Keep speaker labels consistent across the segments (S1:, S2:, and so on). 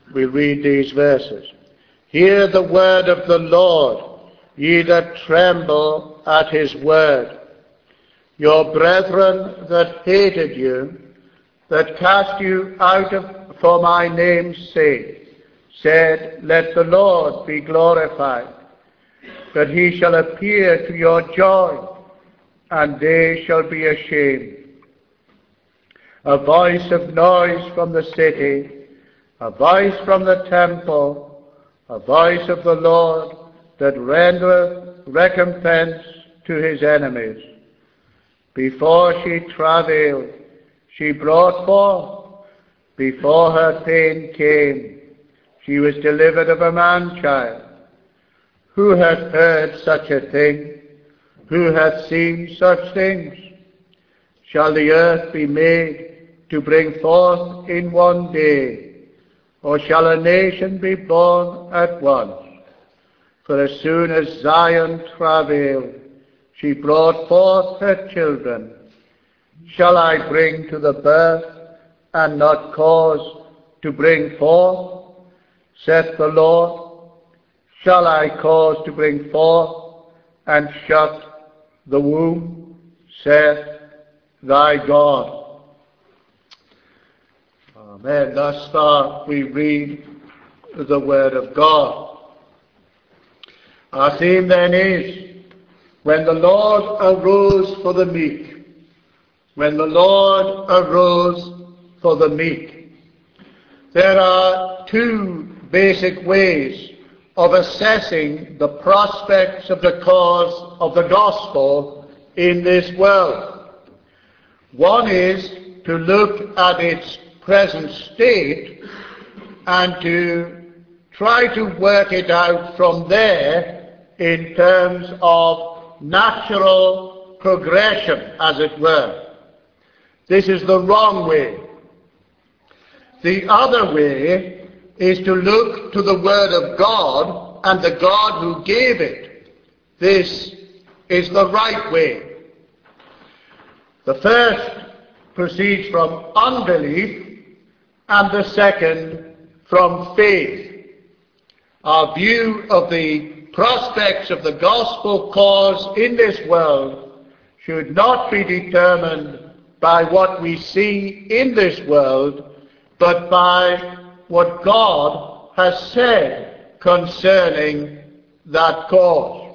S1: we read these verses. Hear the word of the Lord, ye that tremble at his word. Your brethren that hated you, that cast you out for my name's sake, said, Let the Lord be glorified. But he shall appear to your joy, and they shall be ashamed. A voice of noise from the city, a voice from the temple, a voice of the Lord that rendereth recompense to his enemies. Before she travailed, she brought forth. Before her pain came, she was delivered of a man-child. Who hath heard such a thing? Who hath seen such things? Shall the earth be made to bring forth in one day? Or shall a nation be born at once? For as soon as Zion travailed, she brought forth her children. Shall I bring to the birth, and not cause to bring forth? Saith the Lord. Shall I cause to bring forth, and shut the womb? Saith thy God. Amen. Thus far we read the word of God. Our theme then is, when the Lord arose for the meek. When the Lord arose for the meek. There are two basic ways of assessing the prospects of the cause of the gospel in this world. One is to look at its present state and to try to work it out from there in terms of natural progression, as it were. This is the wrong way. The other way is to look to the Word of God and the God who gave it. This is the right way. The first proceeds from unbelief, and the second from faith. Our view of the prospects of the gospel cause in this world should not be determined by what we see in this world, but by what God has said concerning that cause.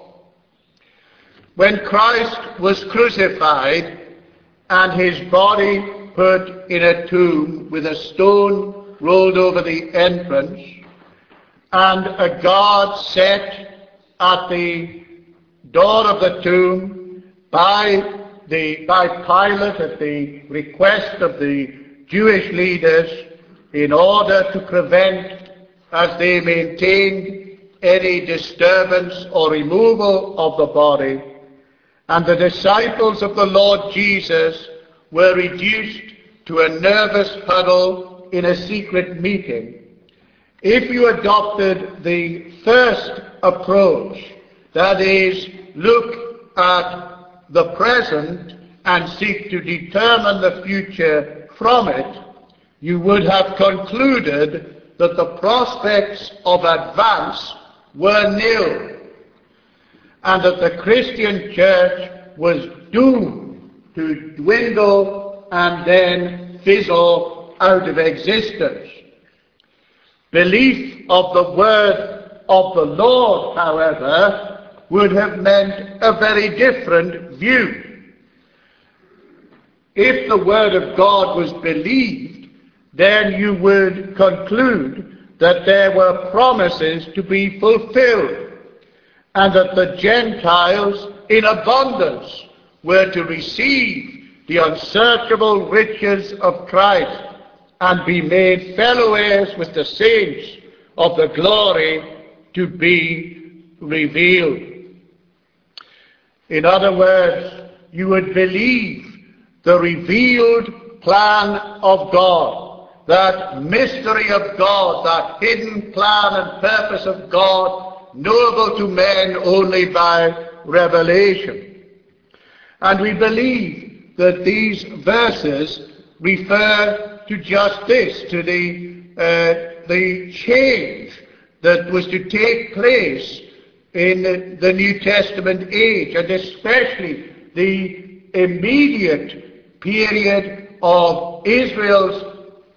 S1: When Christ was crucified and his body put in a tomb with a stone rolled over the entrance, and a guard set at the door of the tomb by Pilate at the request of the Jewish leaders, in order to prevent, as they maintained, any disturbance or removal of the body. And the disciples of the Lord Jesus were reduced to a nervous huddle in a secret meeting. If you adopted the first approach, that is, look at the present and seek to determine the future from it, you would have concluded that the prospects of advance were nil, and that the Christian church was doomed to dwindle and then fizzle out of existence. Belief of the word of the Lord, however, would have meant a very different view. If the word of God was believed, then you would conclude that there were promises to be fulfilled, and that the Gentiles in abundance were to receive the unsearchable riches of Christ and be made fellow heirs with the saints of the glory to be revealed. In other words, you would believe the revealed plan of God, that mystery of God, that hidden plan and purpose of God, knowable to men only by revelation. And we believe that these verses refer to just this, to the the change that was to take place in the New Testament age, and especially the immediate period of Israel's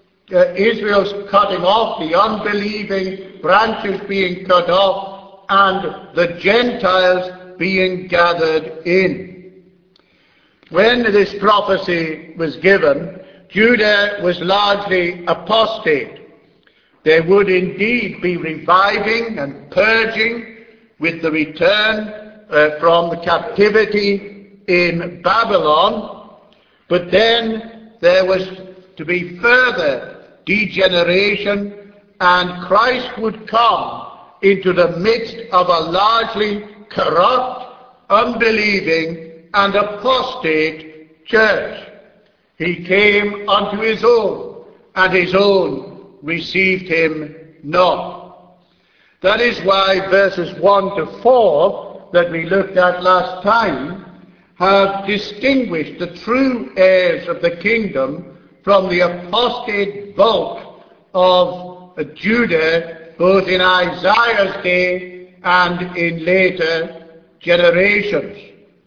S1: cutting off, the unbelieving branches being cut off, and the Gentiles being gathered in. When this prophecy was given, Judah was largely apostate. There would indeed be reviving and purging with the return from the captivity in Babylon, but then there was to be further degeneration, and Christ would come into the midst of a largely corrupt, unbelieving, and apostate church. He came unto his own, and his own received him not. That is why verses 1 to 4 that we looked at last time have distinguished the true heirs of the kingdom from the apostate bulk of Judah, both in Isaiah's day and in later generations.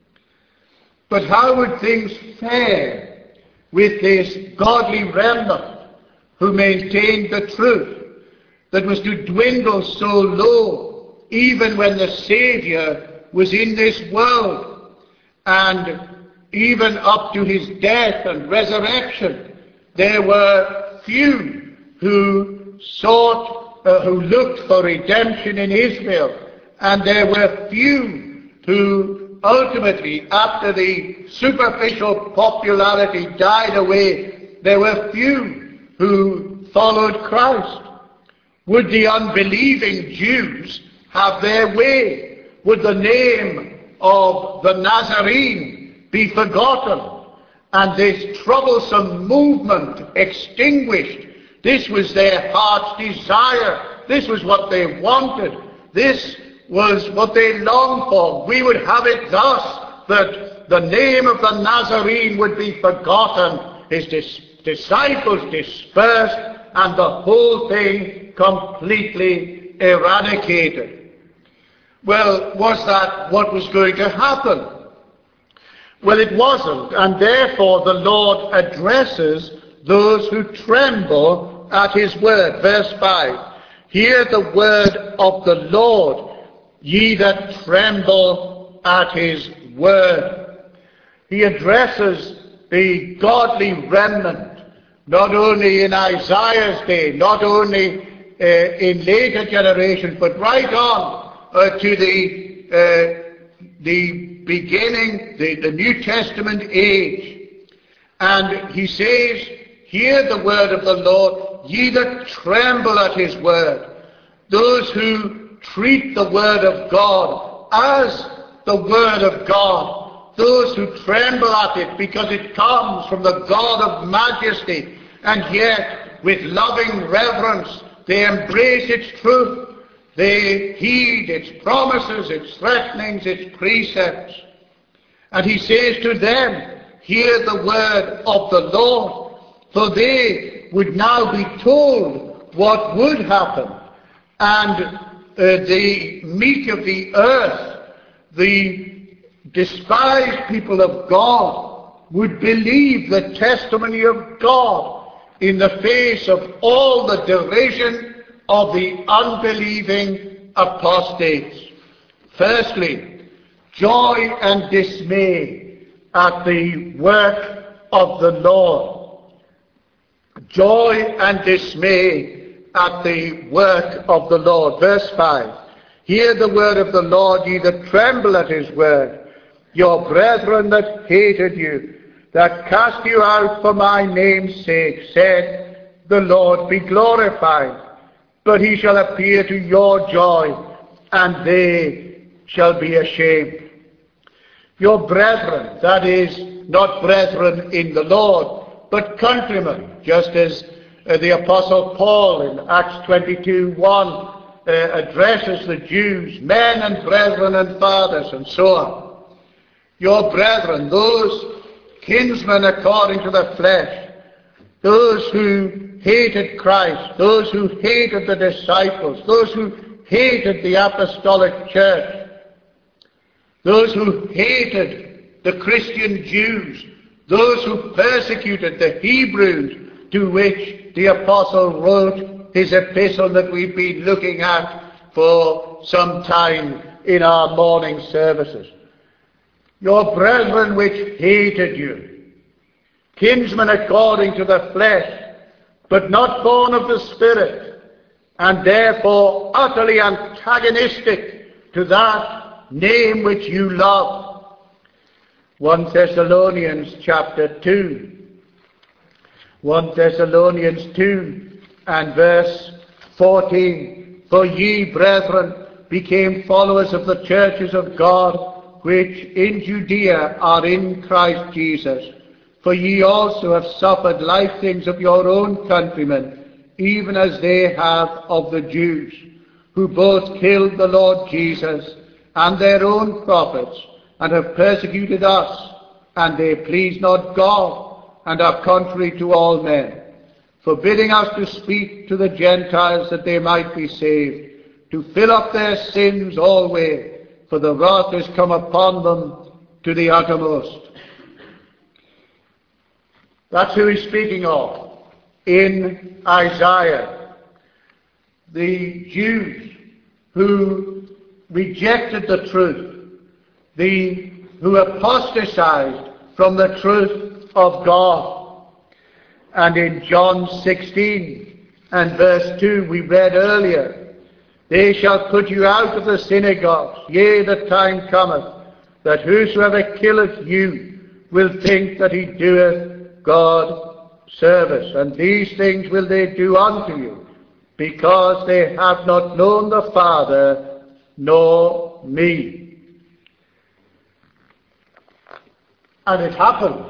S1: But how would things fare with this godly remnant who maintained the truth that was to dwindle so low even when the Saviour was in this world, and even up to his death and resurrection there were few who looked for redemption in Israel, and there were few who ultimately, after the superficial popularity died away, there were few who followed Christ. Would the unbelieving Jews have their way? Would the name of the Nazarene be forgotten and this troublesome movement extinguished? This was their heart's desire. This was what they wanted. This was what they longed for. We would have it thus, that the name of the Nazarene would be forgotten, his disciples dispersed, and the whole thing completely eradicated. Well, was that what was going to happen? Well, it wasn't, and therefore the Lord addresses those who tremble at his word. Verse 5, hear the word of the Lord, ye that tremble at his word. He addresses the godly remnant, not only in Isaiah's day, not only in later generations, but right on to the beginning, the New Testament age. And he says, hear the word of the Lord, ye that tremble at his word. Those who treat the word of God as the word of God. Those who tremble at it because it comes from the God of majesty, and yet with loving reverence they embrace its truth. They heed its promises, its threatenings, its precepts. And he says to them, hear the word of the Lord. For they would now be told what would happen. And the meek of the earth, the despised people of God, would believe the testimony of God in the face of all the derision of the unbelieving apostates. Firstly, joy and dismay at the work of the Lord. Joy and dismay at the work of the Lord. Verse 5, hear the word of the Lord, ye that tremble at his word. Your brethren that hated you, that cast you out for my name's sake, said, the Lord be glorified. But he shall appear to your joy, and they shall be ashamed. Your brethren, that is, not brethren in the Lord, but countrymen, just as the Apostle Paul in Acts 22:1 addresses the Jews, men and brethren and fathers, and so on. Your brethren, those kinsmen according to the flesh, those who hated Christ, those who hated the disciples, those who hated the apostolic church, those who hated the Christian Jews, those who persecuted the Hebrews, to which the apostle wrote his epistle that we've been looking at for some time in our morning services. Your brethren which hated you, kinsmen according to the flesh, but not born of the Spirit, and therefore utterly antagonistic to that name which you love. 1 Thessalonians chapter 2. 1 Thessalonians 2 and verse 14. For ye, brethren, became followers of the churches of God, which in Judea are in Christ Jesus. For ye also have suffered like things of your own countrymen, even as they have of the Jews, who both killed the Lord Jesus and their own prophets, and have persecuted us, and they please not God, and are contrary to all men, forbidding us to speak to the Gentiles that they might be saved, to fill up their sins always, for the wrath is come upon them to the uttermost. That's who he's speaking of in Isaiah. The Jews who rejected the truth, who apostatized from the truth of God. And in John 16 and verse 2 we read earlier, they shall put you out of the synagogues, yea, the time cometh, that whosoever killeth you will think that he doeth God service. And these things will they do unto you, because they have not known the Father nor me. And it happened.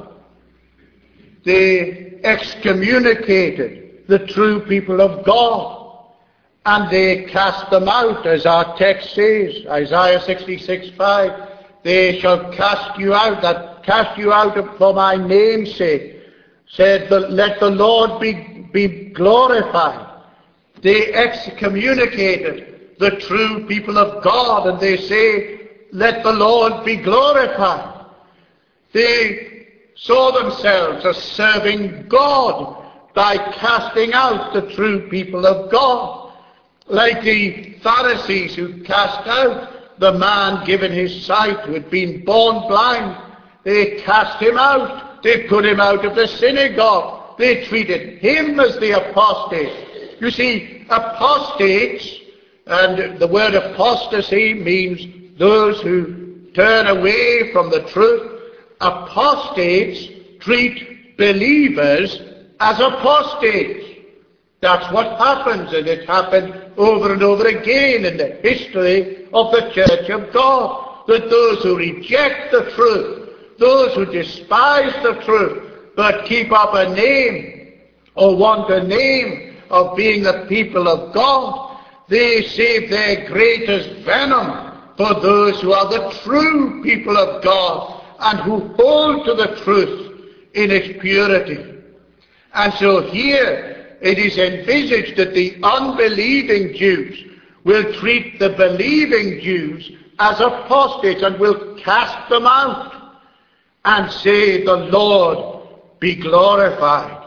S1: They excommunicated the true people of God, and they cast them out, as our text says, Isaiah 66:5. They shall cast you out for my name's sake. Said, let the Lord be glorified. They excommunicated the true people of God, and they say, let the Lord be glorified. They saw themselves as serving God by casting out the true people of God, like the Pharisees who cast out the man given his sight who had been born blind. They cast him out. They put him out of the synagogue. They treated him as the apostate. You see, apostates, and the word apostasy means those who turn away from the truth. Apostates treat believers as apostates. That's what happens, and it happened over and over again in the history of the Church of God, that those who reject the truth, those who despise the truth, but keep up a name, or want a name of being the people of God, they save their greatest venom for those who are the true people of God, and who hold to the truth in its purity. And so here it is envisaged that the unbelieving Jews will treat the believing Jews as apostates and will cast them out and say, the Lord be glorified.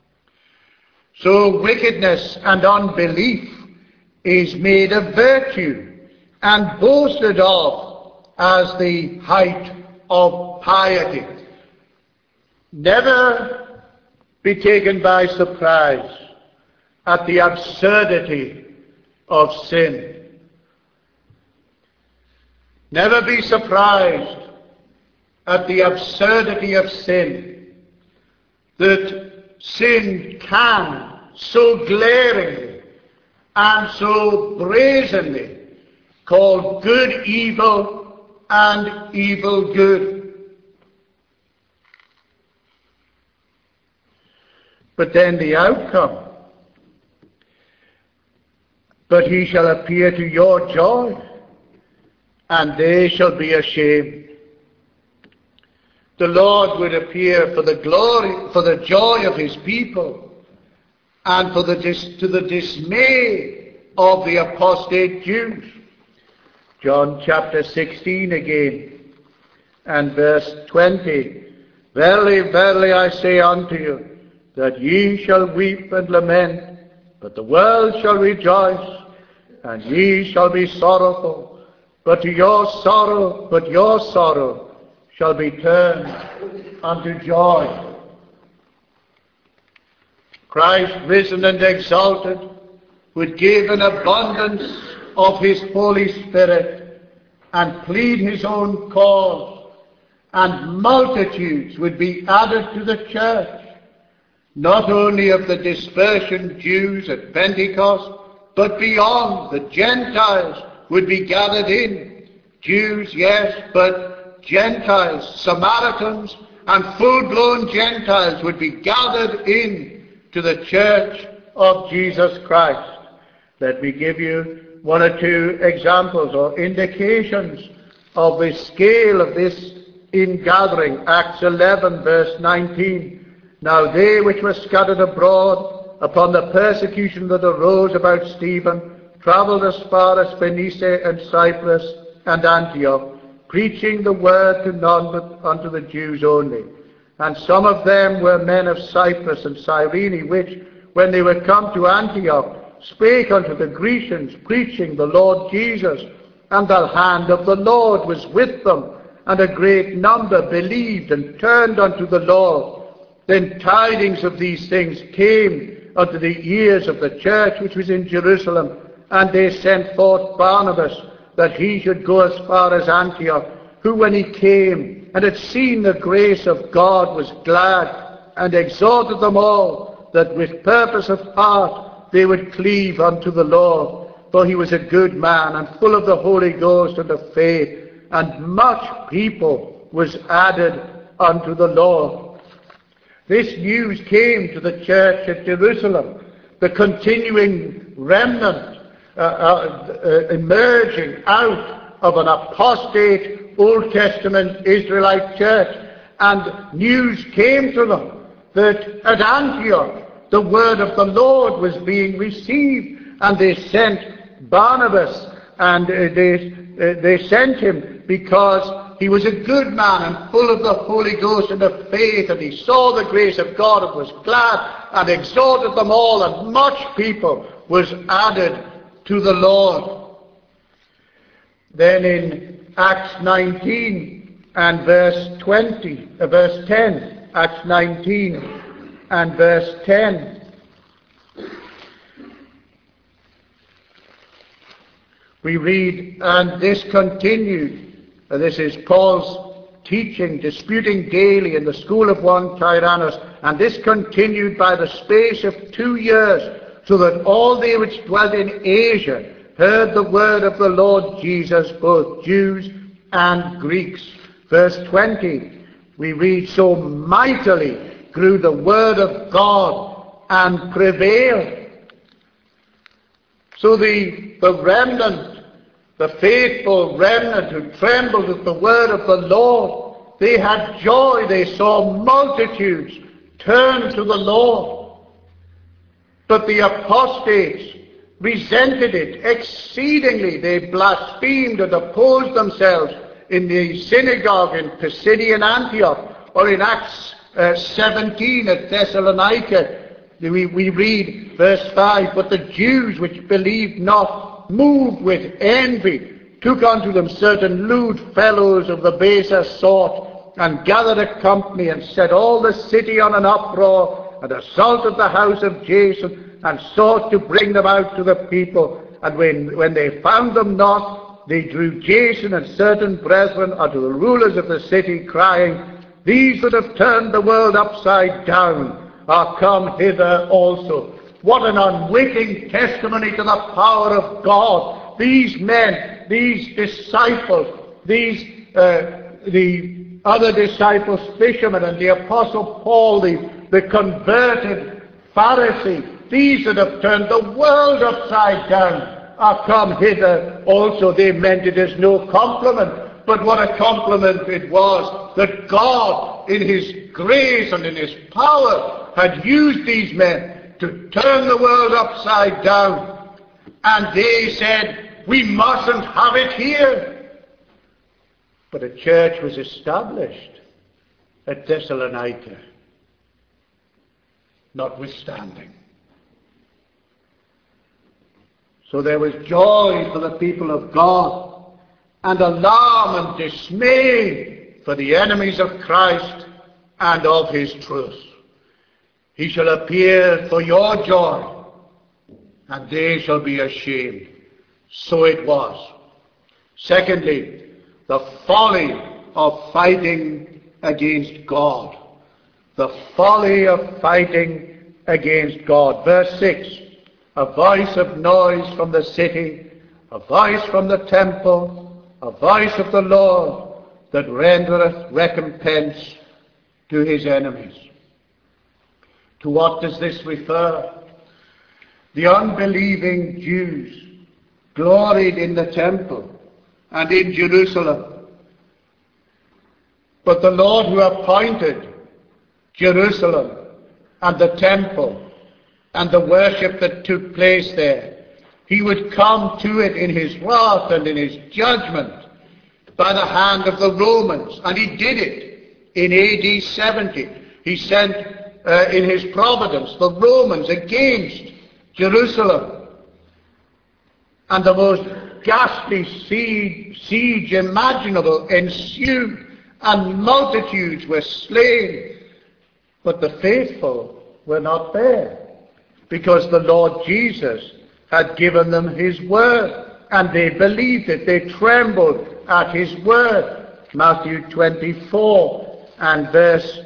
S1: So wickedness and unbelief is made a virtue and boasted of as the height of piety. Never be taken by surprise at the absurdity of sin. Never be surprised at the absurdity of sin, that sin can so glaringly and so brazenly call good evil and evil good. But then the outcome, but he shall appear to your joy, and they shall be ashamed. the Lord would appear for the glory, for the joy of his people, and to the dismay of the apostate Jews. John chapter 16 again, and verse 20. Verily, verily, I say unto you, that ye shall weep and lament, but the world shall rejoice, and ye shall be sorrowful, but your sorrow shall be turned unto joy. Christ, risen and exalted, would give an abundance of his Holy Spirit and plead his own cause, and multitudes would be added to the church, not only of the dispersion Jews at Pentecost, but beyond. The Gentiles would be gathered in. Jews, yes, but Gentiles, Samaritans, and full-blown Gentiles would be gathered in to the church of Jesus Christ. Let me give you one or two examples or indications of the scale of this ingathering. Acts 11, verse 19. Now they which were scattered abroad upon the persecution that arose about Stephen travelled as far as Phoenice and Cyprus and Antioch, preaching the word to none but unto the Jews only. And some of them were men of Cyprus and Cyrene, which, when they were come to Antioch, spake unto the Grecians, preaching the Lord Jesus. And the hand of the Lord was with them, and a great number believed and turned unto the Lord. Then tidings of these things came unto the ears of the church which was in Jerusalem, and they sent forth Barnabas, that he should go as far as Antioch, who when he came and had seen the grace of God was glad, and exhorted them all, that with purpose of heart they would cleave unto the Lord. For he was a good man, and full of the Holy Ghost and of faith, and much people was added unto the Lord. This news came to the church at Jerusalem, the continuing remnant emerging out of an apostate Old Testament Israelite church. And news came to them that at Antioch the word of the Lord was being received, and they sent Barnabas, and they sent him because he was a good man and full of the Holy Ghost and of faith, and he saw the grace of God and was glad, and exhorted them all, and much people was added to the Lord. Then in Acts 19 and verse 10, Acts 19 and verse 10, we read, and this continued. This is Paul's teaching, disputing daily in the school of one Tyrannus, and this continued by the space of 2 years, so that all they which dwelt in Asia heard the word of the Lord Jesus, both Jews and Greeks. Verse 20, we read, so mightily grew the word of God and prevailed. So the remnant, the faithful remnant who trembled at the word of the Lord, they had joy. They saw multitudes turn to the Lord. But the apostates resented it exceedingly. They blasphemed and opposed themselves in the synagogue in Pisidian Antioch, or in Acts 17 at Thessalonica. We read verse 5, but the Jews which believed not, moved with envy, took unto them certain lewd fellows of the baser sort, and gathered a company, and set all the city on an uproar, and assaulted the house of Jason, and sought to bring them out to the people. And when they found them not, they drew Jason and certain brethren unto the rulers of the city, crying, these that have turned the world upside down are come hither also. What an unwitting testimony to the power of God. These men, these disciples, the other disciples, fishermen, and the Apostle Paul, the converted Pharisee, these that have turned the world upside down are come hither also. They meant it as no compliment. but what a compliment it was that God, in his grace and in his power, had used these men to turn the world upside down. And they said, we mustn't have it here. But a church was established at Thessalonica, notwithstanding. So there was joy for the people of God, and alarm and dismay for the enemies of Christ and of his truth. He shall appear for your joy, and they shall be ashamed. So it was. Secondly, the folly of fighting against God. The folly of fighting against God. Verse 6, a voice of noise from the city, a voice from the temple, a voice of the Lord that rendereth recompense to his enemies. To what does this refer? The unbelieving Jews gloried in the temple and in Jerusalem. But the Lord who appointed Jerusalem and the temple and the worship that took place there, he would come to it in his wrath and in his judgment by the hand of the Romans. And he did it in AD 70. He sent in his providence the Romans against Jerusalem. And the most ghastly siege imaginable ensued, and multitudes were slain. But the faithful were not there, because the Lord Jesus had given them his word, and they believed it. They trembled at his word. Matthew 24 and verse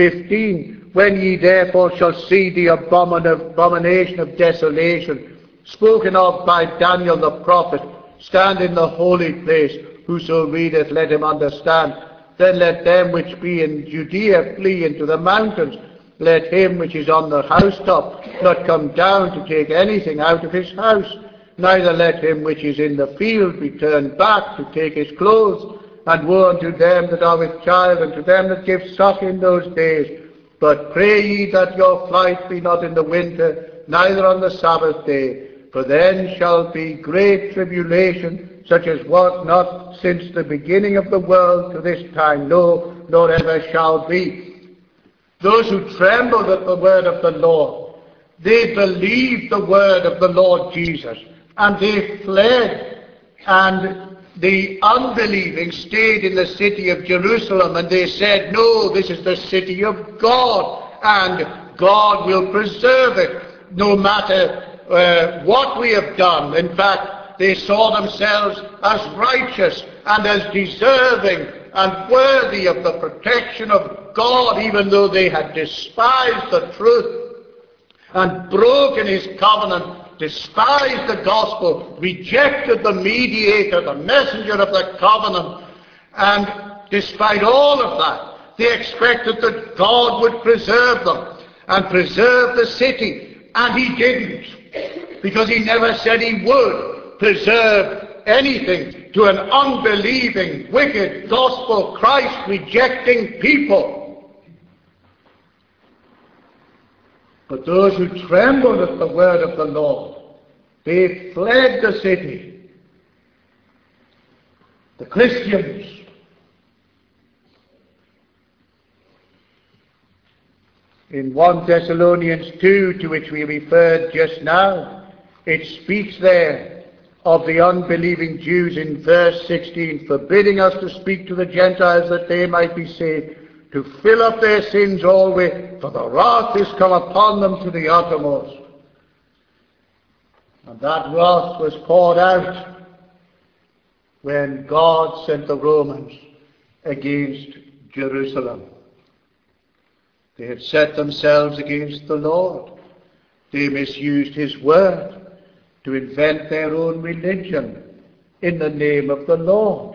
S1: 15. When ye therefore shall see the abomination of desolation, spoken of by Daniel the prophet, stand in the holy place. Whoso readeth, let him understand. Then let them which be in Judea flee into the mountains. Let him which is on the housetop not come down to take anything out of his house. Neither let him which is in the field be turned back to take his clothes. And woe unto them that are with child, and to them that give suck in those days. But pray ye that your flight be not in the winter, neither on the Sabbath day. For then shall be great tribulation, such as was not since the beginning of the world to this time, no, nor ever shall be. Those who trembled at the word of the Lord, they believed the word of the Lord Jesus, and they fled. And the unbelieving stayed in the city of Jerusalem, and they said, no, this is the city of God, and God will preserve it, no matter what we have done. In fact, they saw themselves as righteous and as deserving and worthy of the protection of God, even though they had despised the truth and broken his covenant, despised the gospel, rejected the mediator, the messenger of the covenant. And despite all of that, they expected that God would preserve them and preserve the city. And he didn't, because he never said he would preserve anything to an unbelieving, wicked, gospel Christ-rejecting people. But those who trembled at the word of the Lord, they fled the city. The Christians. In 1 Thessalonians 2, to which we referred just now, it speaks there of the unbelieving Jews in verse 16, forbidding us to speak to the Gentiles that they might be saved, to fill up their sins always, for the wrath is come upon them to the uttermost. And that wrath was poured out when God sent the Romans against Jerusalem. They had set themselves against the Lord. They misused his word to invent their own religion in the name of the Lord.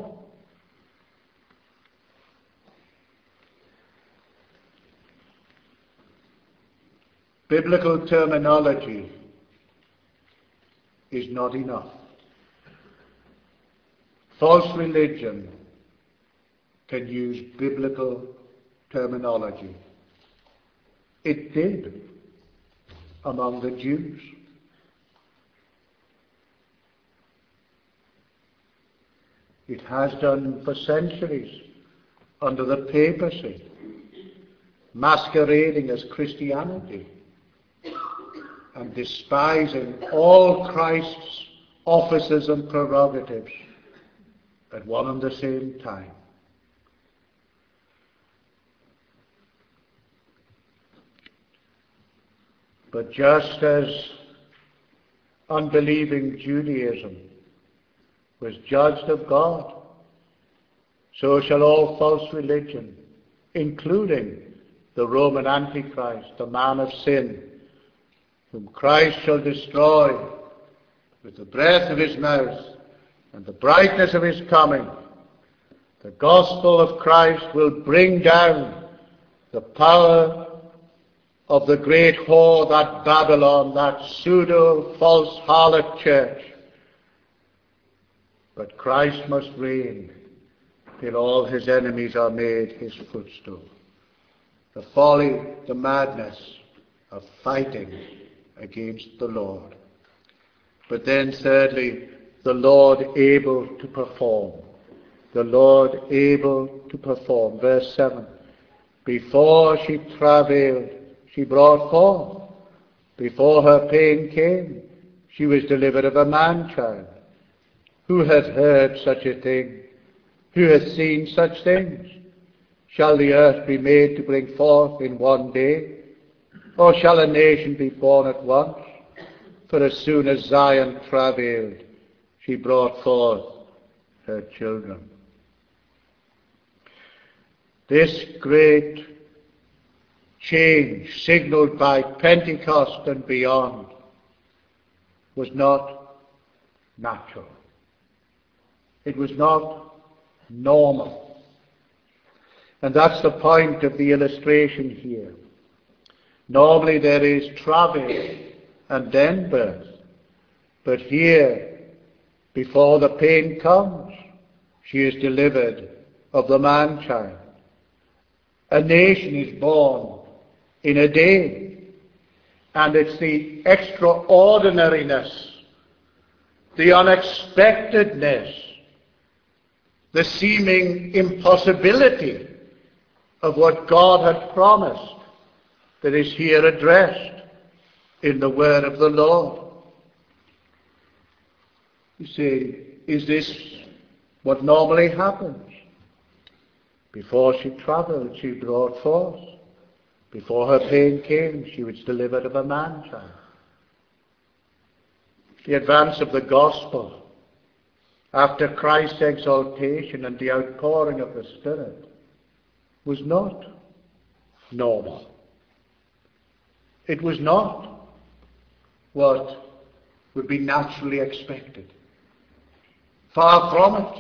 S1: Biblical terminology is not enough. False religion can use biblical terminology. It did among the Jews. It has done for centuries under the papacy, masquerading as Christianity and despising all Christ's offices and prerogatives at one and the same time. But just as unbelieving Judaism was judged of God, so shall all false religion, including the Roman Antichrist, the man of sin, whom Christ shall destroy with the breath of his mouth and the brightness of his coming. The gospel of Christ will bring down the power of the great whore, that Babylon, that pseudo-false harlot church. But Christ must reign till all his enemies are made his footstool. The folly, the madness of fighting against the Lord. But then thirdly, the Lord able to perform. The Lord able to perform. Verse 7. Before she travailed, she brought forth. Before her pain came, she was delivered of a man-child. Who hath heard such a thing? Who hath seen such things? Shall the earth be made to bring forth in one day? Or shall a nation be born at once? For as soon as Zion travailed, she brought forth her children. This great change, signaled by Pentecost and beyond, was not natural. It was not normal. And that's the point of the illustration here. Normally there is travail and then birth. But here, before the pain comes, she is delivered of the man-child. A nation is born in a day. And it's the extraordinariness, the unexpectedness, the seeming impossibility of what God had promised that is here addressed in the word of the Lord. You say, is this what normally happens? Before she travelled, she brought forth. Before her pain came, she was delivered of a man-child. The advance of the gospel after Christ's exaltation and the outpouring of the Spirit was not normal. It was not what would be naturally expected. Far from it.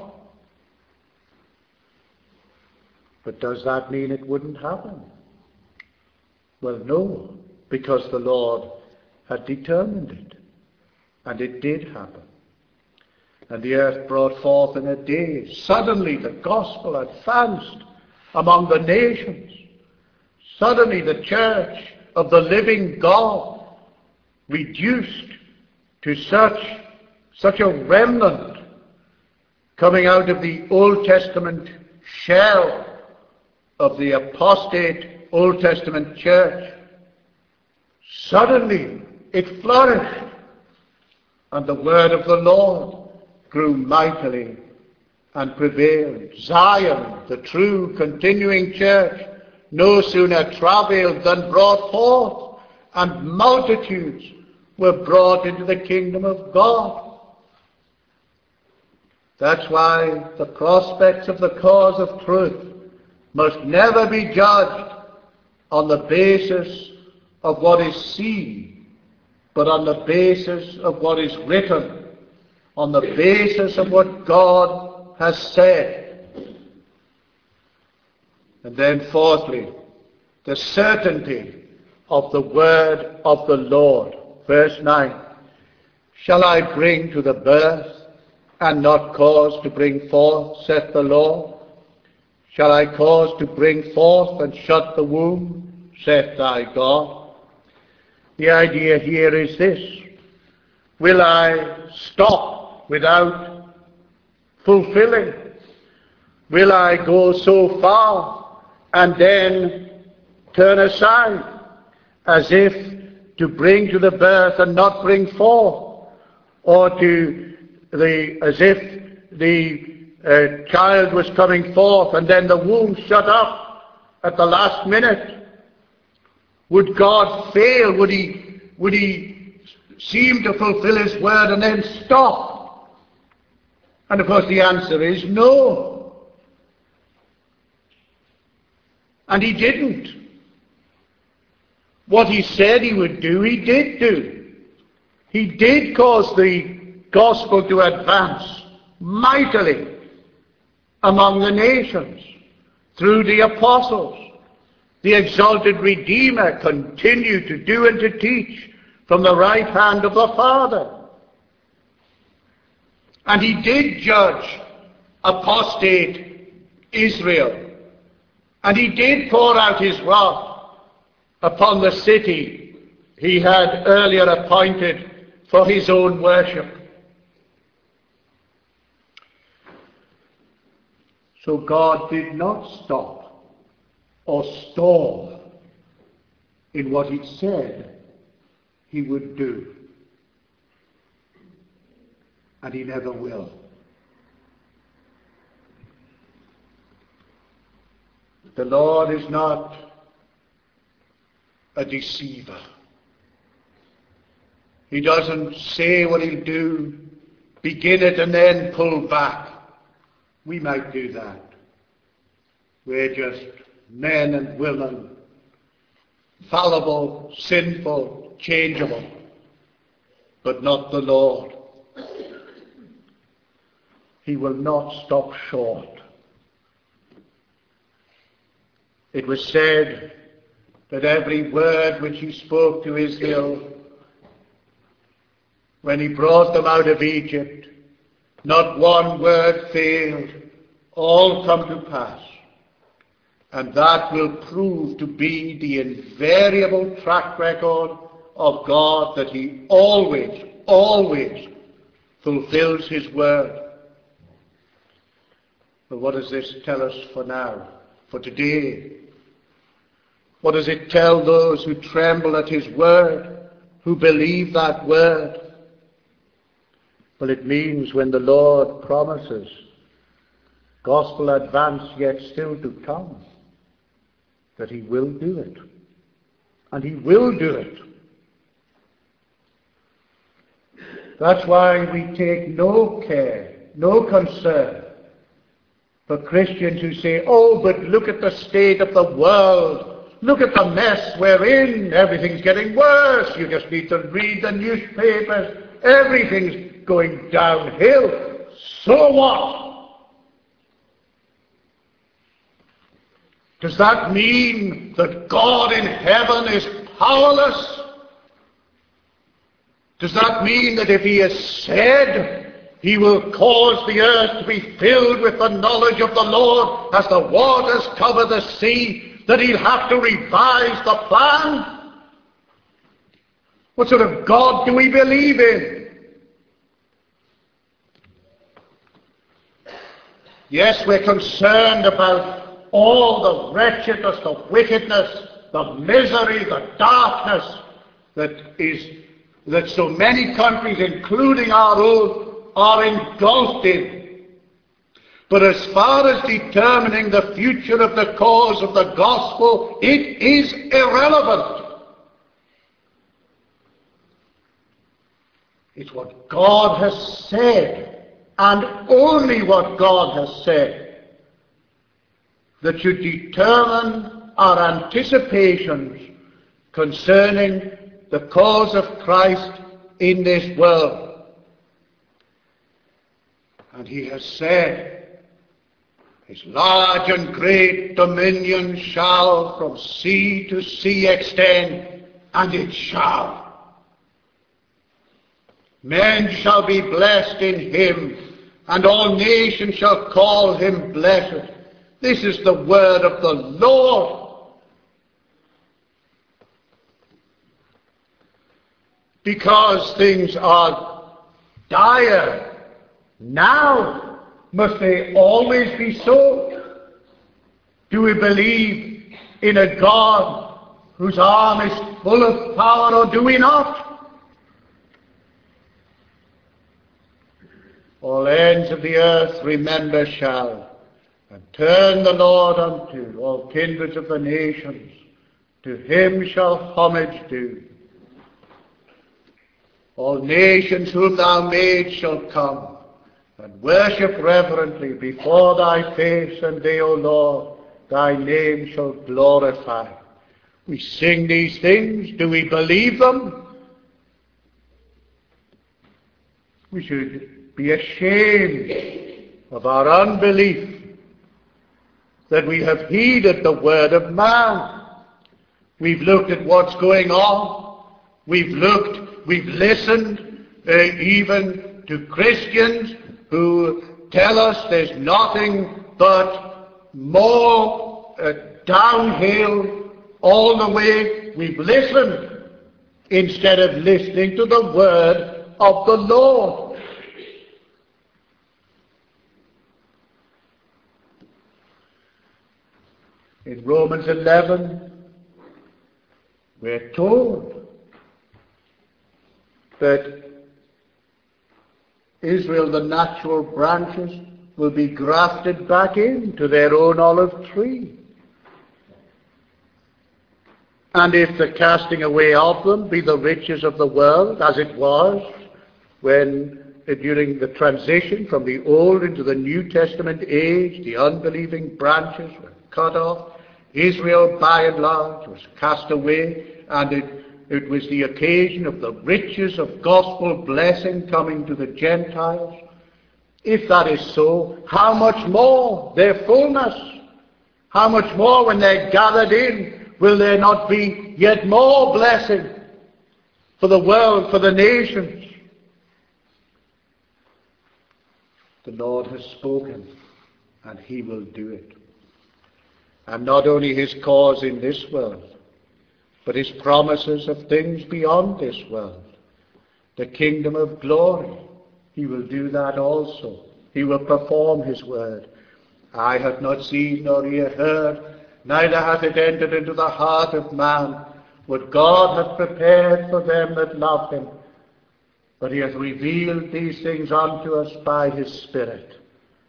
S1: But does that mean it wouldn't happen? Well, no, because the Lord had determined it. And it did happen. And the earth brought forth in a day. Suddenly the gospel advanced among the nations. Suddenly the church of the living God, reduced to such a remnant coming out of the Old Testament shell of the apostate Old Testament church. Suddenly it flourished, and the word of the Lord grew mightily and prevailed. Zion, the true continuing church, no sooner travailed than brought forth, and multitudes were brought into the kingdom of God. That's why the prospects of the cause of truth must never be judged on the basis of what is seen, but on the basis of what is written, on the basis of what God has said. And then fourthly, the certainty of the word of the Lord. Verse 9, shall I bring to the birth and not cause to bring forth, saith the Lord? shall I cause to bring forth and shut the womb, saith thy God. The idea here is this: will I stop without fulfilling? Will I go so far and then turn aside, as if to bring to the birth and not bring forth, or as if the child was coming forth and then the womb shut up at the last minute? Would God fail? Would he seem to fulfill his word and then stop? And of course the answer is no. And he didn't. What he said he would do, he did do. He did cause the gospel to advance mightily among the nations through the apostles. The exalted Redeemer continued to do and to teach from the right hand of the Father. And he did judge apostate Israel. And he did pour out his wrath upon the city he had earlier appointed for his own worship. So God did not stop or stall in what he said he would do. And he never will. The Lord is not a deceiver. He doesn't say what he'll do, begin it and then pull back. We might do that. We're just men and women, fallible, sinful, changeable, but not the Lord. He will not stop short. It was said that every word which he spoke to Israel when he brought them out of Egypt, not one word failed, all come to pass. And that will prove to be the invariable track record of God, that he always, always fulfills his word. But what does this tell us for now, for today? What does it tell those who tremble at his word, who believe that word? Well, it means when the Lord promises gospel advance yet still to come, that he will do it. And he will do it. That's why we take no care, no concern for Christians who say, oh, but look at the state of the world. Look at the mess we're in. Everything's getting worse. You just need to read the newspapers. Everything's going downhill. So what? Does that mean that God in heaven is powerless? Does that mean that if he has said he will cause the earth to be filled with the knowledge of the Lord as the waters cover the sea, that he'll have to revise the plan? What sort of God do we believe in? Yes, we're concerned about all the wretchedness, the wickedness, the misery, the darkness that so many countries, including our own, are engulfed in. But as far as determining the future of the cause of the gospel, it is irrelevant. It's what God has said, and only what God has said, that should determine our anticipations concerning the cause of Christ in this world. And he has said, his large and great dominion shall from sea to sea extend, and it shall. Men shall be blessed in him, and all nations shall call him blessed. This is the word of the Lord. Because things are dire now, must they always be so? Do we believe in a God whose arm is full of power, or do we not? All ends of the earth remember shall, and turn the Lord unto all kindreds of the nations. To him shall homage do. All nations whom thou made shall come, and worship reverently before thy face, and they, O Lord, thy name shall glorify. We sing these things. Do we believe them? We should be ashamed of our unbelief that we have heeded the word of man. We've looked at what's going on. We've listened even to Christians who tell us there's nothing but more downhill all the way. We've listened instead of listening to the word of the Lord. In Romans 11, we're told that Israel, the natural branches, will be grafted back into their own olive tree. And if the casting away of them be the riches of the world, as it was when during the transition from the Old into the New Testament age, the unbelieving branches were cut off. Israel, by and large, was cast away, and it was the occasion of the riches of gospel blessing coming to the Gentiles. If that is so, how much more their fullness? How much more when they're gathered in? Will there not be yet more blessing for the world, for the nations? The Lord has spoken, and he will do it. And not only his cause in this world, but his promises of things beyond this world. The kingdom of glory, he will do that also. He will perform his word. Eye hath not seen nor ear heard, neither hath it entered into the heart of man what God hath prepared for them that love him. But he hath revealed these things unto us by his Spirit.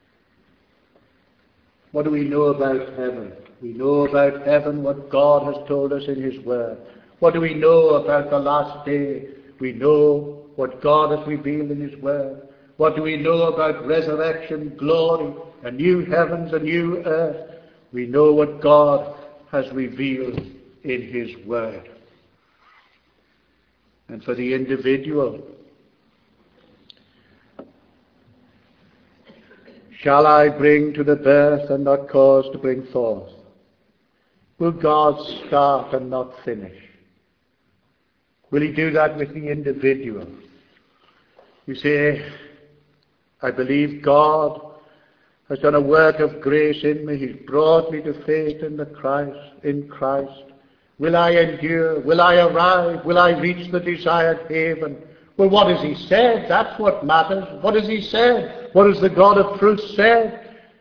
S1: What do we know about heaven? We know about heaven what God has told us in his word. What do we know about the last day? We know what God has revealed in his word. What do we know about resurrection, glory, a new heavens, a new earth? We know what God has revealed in his word. And for the individual, shall I bring to the birth and not cause to bring forth? Will God start and not finish? Will he do that with the individual? You say, I believe God has done a work of grace in me. He's brought me to faith in Christ. Will I endure? Will I arrive? Will I reach the desired haven? Well, what has he said? That's what matters. What has he said? What has the God of truth said?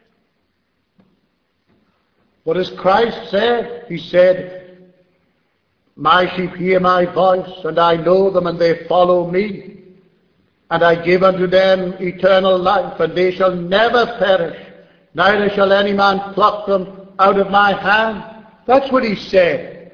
S1: What has Christ said? He said, my sheep hear my voice, and I know them, and they follow me. And I give unto them eternal life, and they shall never perish, neither shall any man pluck them out of my hand. That's what he said.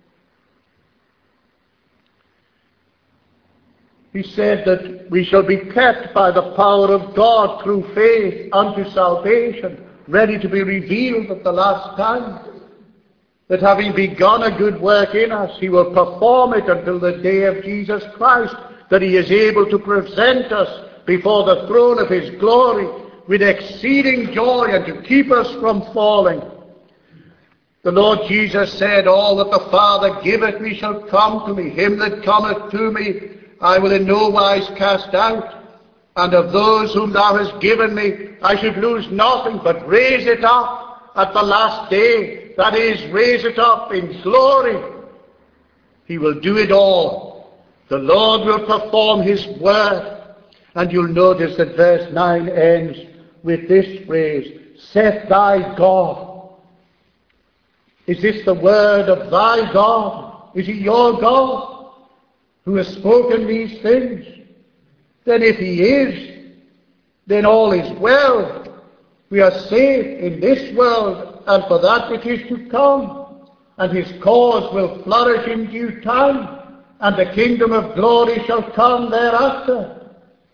S1: He said that we shall be kept by the power of God through faith unto salvation, ready to be revealed at the last time. That having begun a good work in us, he will perform it until the day of Jesus Christ, that he is able to present us before the throne of his glory with exceeding joy, and to keep us from falling. The Lord Jesus said, all that the Father giveth me shall come to me. Him that cometh to me I will in no wise cast out. And of those whom thou hast given me, I should lose nothing, but raise it up, at the last day, that is, raise it up in glory. He will do it all. The Lord will perform his word. And you'll notice that verse 9 ends with this phrase, saith thy God. Is this the word of thy God? Is he your God who has spoken these things? Then if he is, then all is well. We are safe in this world and for that which is to come. And his cause will flourish in due time, and the kingdom of glory shall come thereafter.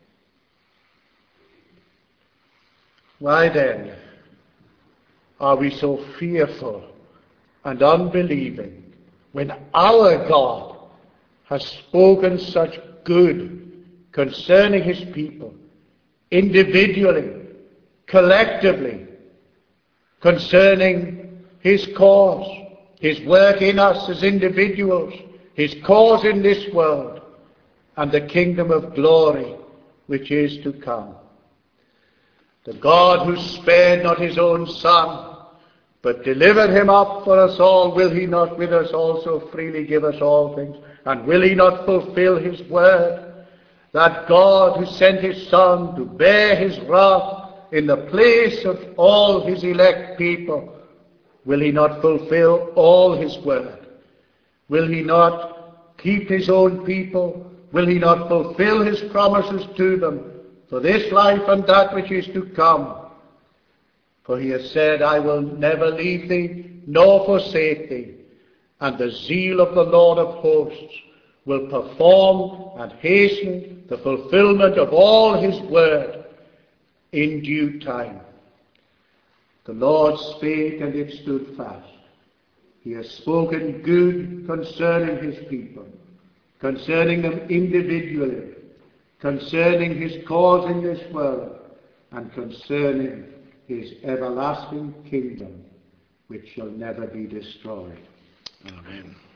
S1: Why then are we so fearful and unbelieving when our God has spoken such good concerning his people, individually, collectively, concerning his cause, his work in us as individuals, his cause in this world, and the kingdom of glory which is to come? The God who spared not his own Son, but delivered him up for us all, will he not with us also freely give us all things? And will he not fulfill his word? That God who sent his Son to bear his wrath in the place of all his elect people, will he not fulfill all his word? Will he not keep his own people? Will he not fulfill his promises to them for this life and that which is to come? For he has said, I will never leave thee nor forsake thee. And the zeal of the Lord of hosts will perform and hasten the fulfillment of all his word in due time. The Lord spake, and it stood fast. He has spoken good concerning his people, concerning them individually, concerning his cause in this world, and concerning his everlasting kingdom, which shall never be destroyed. Amen.